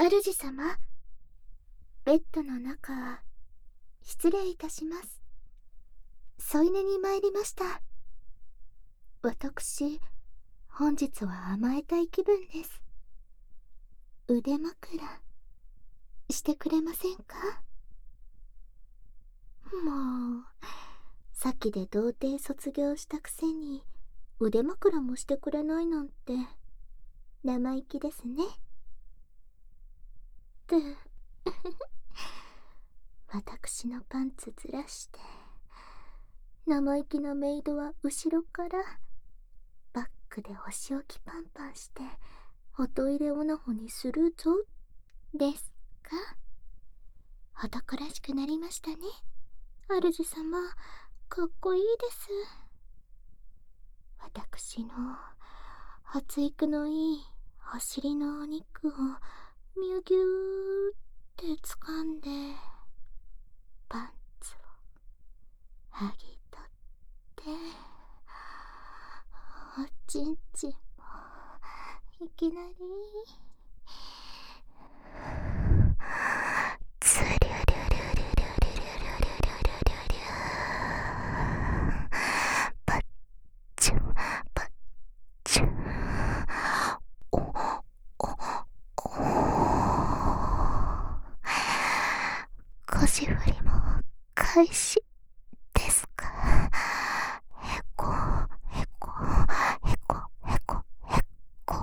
主様、ベッドの中、失礼いたします。添い寝に参りました。私、本日は甘えたい気分です。腕枕、してくれませんか？もう、先で童貞卒業したくせに、腕枕もしてくれないなんて、生意気ですね。って私のパンツずらして、生意気なメイドは後ろからバックでお仕置きパンパンしておトイレオナホにするぞですか？男らしくなりましたね、主様。かっこいいです。私の発育のいいお尻のお肉をミュギューって掴んでパンツを剥ぎ取っておちんちんもいきなりつりゅりゅりゅりゅりゅりゅりゅりゅりゅりゅパッチュパッチュおおお腰振りも開始ですか？へこへこへこへこへこ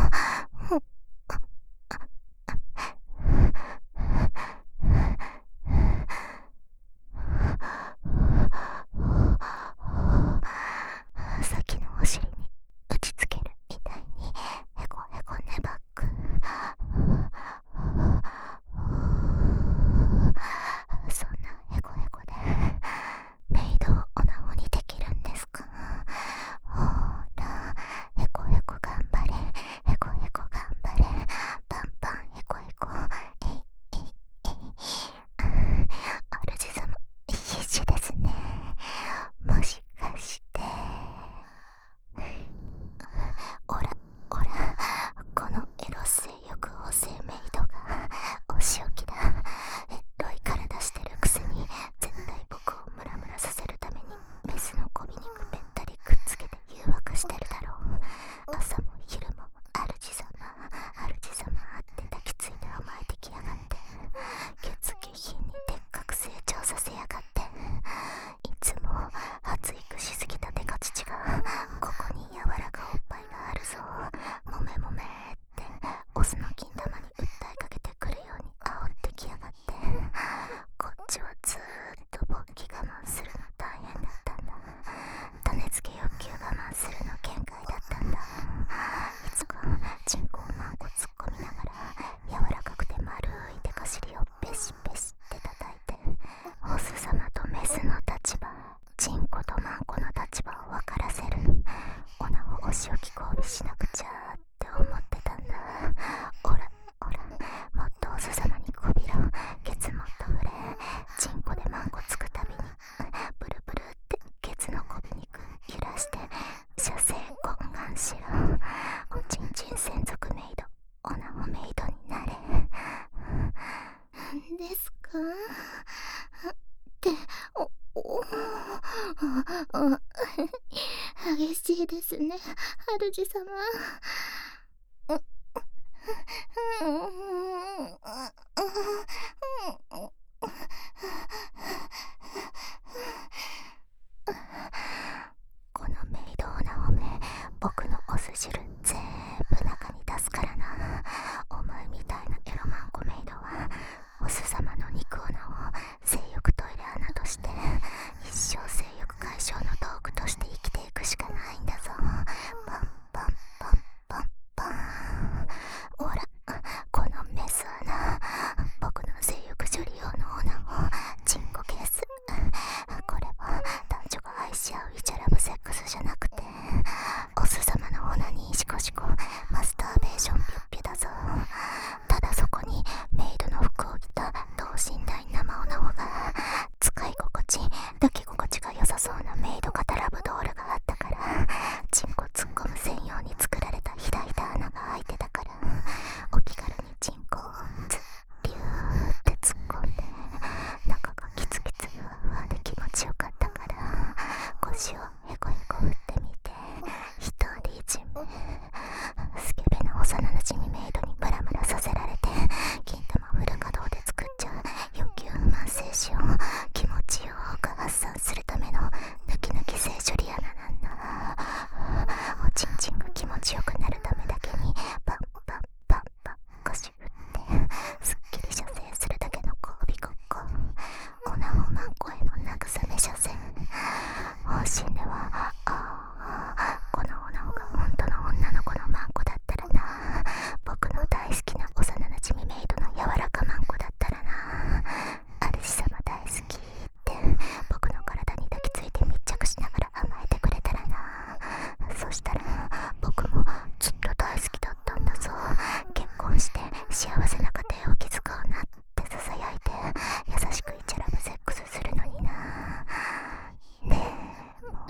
先のお尻に打ちつけるみたいにへこへこねばく。そんなへこへこでメイドをオナホにできるんですか？ほら、へこへこ頑張れ、へこへこ頑張れ、パンパンへこへこ、えいえいえい。主様、必死ですね。もしかしておらおら、このエロ性欲旺盛メイドがお仕置きだ。エロい体してるくせに絶対僕をムラムラさせるためにメスの媚び肉べったりくっつけて誘惑してるだろう。朝も昼も主様って抱きついて甘えてきやがって、血下品にでっかく成長させやがって、いつも発育しすぎたデカ乳がここに柔らかおっぱいがあるぞ、もめもめってオスの金玉に訴えかけてくるように煽ってきやがって、こっちはずーっと勃起我慢するの大変だったんだ。種付け欲求我慢するの限界だったんだ。いつかチンコをマンコ突っ込みながら柔らかくて丸いデカ尻をペシペシって叩いて、オス様とメスの立場、チンコとマンコの立場を分からせる。オナホお仕置き交尾しなくちゃって思ってたんだ。おらおら、もっとオス様にこびろ、ケツもっと触れ、チンコでマンコつくたびにブルブルってケツのこび肉揺らして射精懇願しろ。おちんちん専属メイド、オナホメイドになれ。ですか？って激しいですね、主様。このメイドオナホめ、僕のオス汁全部中に出すからな。お前みたいなエロマンコメイドはオス様の肉オナを幸せな家庭を築こうなってささやいて、優しくイチャラブセックスするのにな。ねえ、もう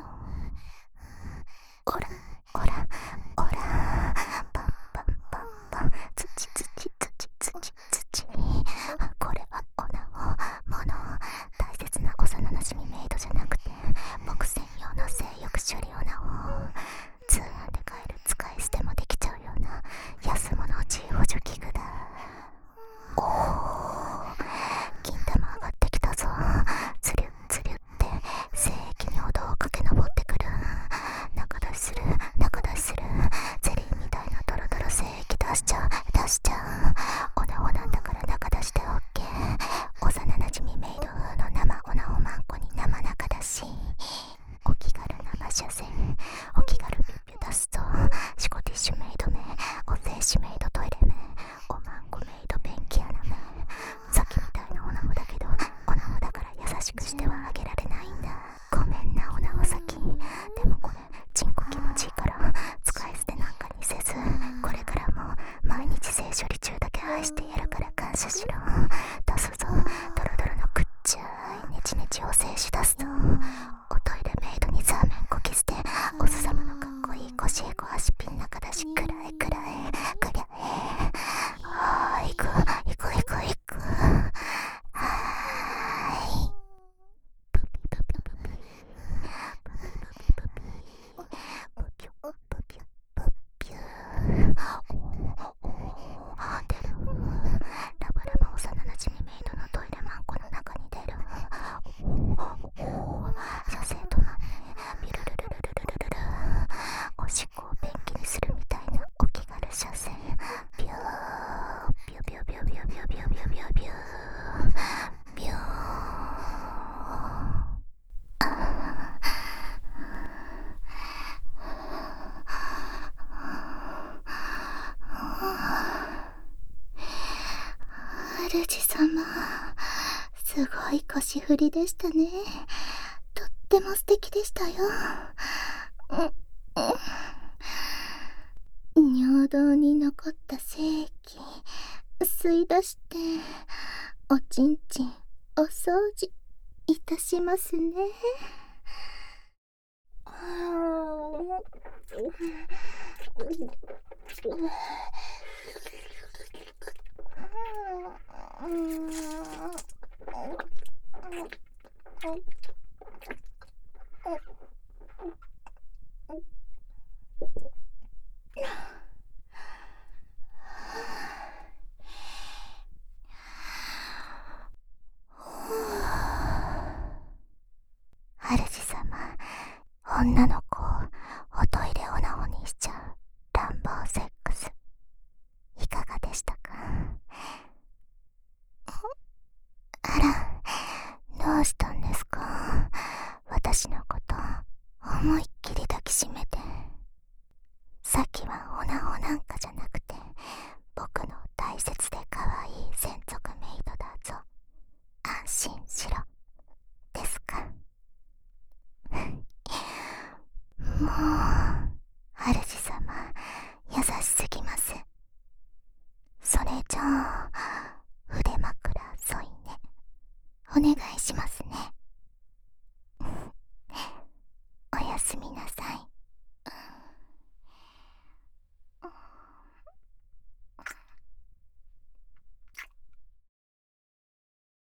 オラオラオラ、パンパンパンパン、土土土土土。これはオナホ、モノ、大切な幼なじみメイドじゃなくて僕専用の性欲処理オナホ。通販で買える使い捨てもできちゃうような安物G補助器具だ。おお、金玉上がってきたぞ。つりゅつりゅって精液に歩道を駆け上ってくる。中出しする中出しする。ゼリーみたいなドロドロ精液出しちゃう出しちゃう。オナホなんだから中出してオッケー。幼なじみメイド風の生オナホマンコに生中出し。お気軽生射精、お気軽ピュッピュ出すぞ。シコティッシュメイド名、お精子メイドトイレ名、おまんこメイド便器穴名。さっきみたいなオナホだけどオナホだから優しくしてはあげられないんだ。ごめんなオナホ先。でもこれチンコ気持ちいいから使い捨てなんかにせず、これからも毎日性処理中だけ愛してやるから感謝しろ。出すぞドロドロのくっちゃいネチネチお精子出すぞ。おトイレメイドにザーメンこき捨て、おすさまのかっこいい腰へこ足ピン中だし、くらえくらえくりゃえ。あーいくいくいくいく。はーい。プピプピプピプピプピプピプピュプピュプピュ。おお出る。ラバラバ幼なじみメイドのトイレマンコの中に出る。射精止まんね。ビルルルルルルルルル。おしっこを便器にするみたいなお気軽射精。ビュービュビュビュビュビュビュビュビュビュビュー。主様、すごい腰振りでしたね。とっても素敵でしたよ。尿道に残った精液吸い出しておちんちんお掃除いたしますね。主様、女の子をおトイレオナホにしちゃう乱暴セックスいかがでしたか？あら、どうしたんですか？私のこと思いっきり抱きしめて。さっきはオナホなんかじゃなくて僕の大切で可愛い専属メイドだぞ。安心しろですか？もう主様優しすぎます。それじゃあ腕枕添いねお願いしますね。